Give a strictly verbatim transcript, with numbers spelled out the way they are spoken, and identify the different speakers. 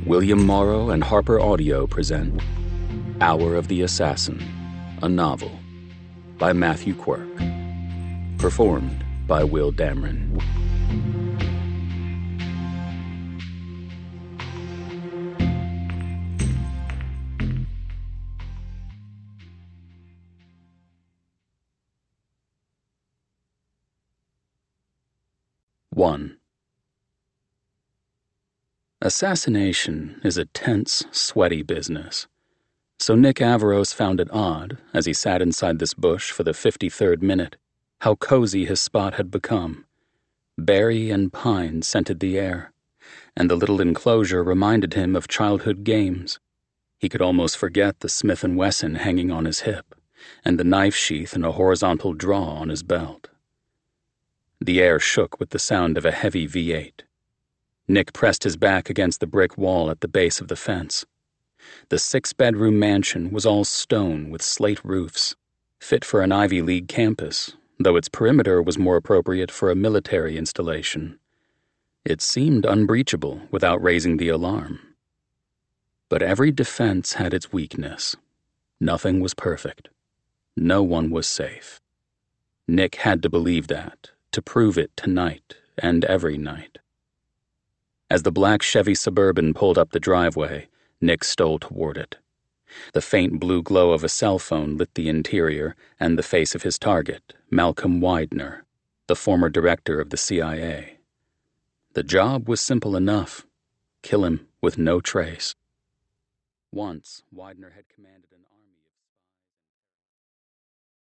Speaker 1: William Morrow and Harper Audio present Hour of the Assassin, a novel by Matthew Quirk. Performed by Will Dameron. One. Assassination is a tense, sweaty business. So Nick Averos found it odd, as he sat inside this bush for the fifty-third minute, how cozy his spot had become. Berry and pine scented the air, and the little enclosure reminded him of childhood games. He could almost forget the Smith and Wesson hanging on his hip, and the knife sheath in a horizontal draw on his belt. The air shook with the sound of a heavy V eight. Nick pressed his back against the brick wall at the base of the fence. The six-bedroom mansion was all stone with slate roofs, fit for an Ivy League campus, though its perimeter was more appropriate for a military installation. It seemed unbreachable without raising the alarm. But every defense had its weakness. Nothing was perfect. No one was safe. Nick had to believe that, to prove it tonight and every night. As the black Chevy Suburban pulled up the driveway, Nick stole toward it. The faint blue glow of a cell phone lit the interior and the face of his target, Malcolm Widener, the former director of the C I A. The job was simple enough. Kill him with no trace. Once, Widener had commanded an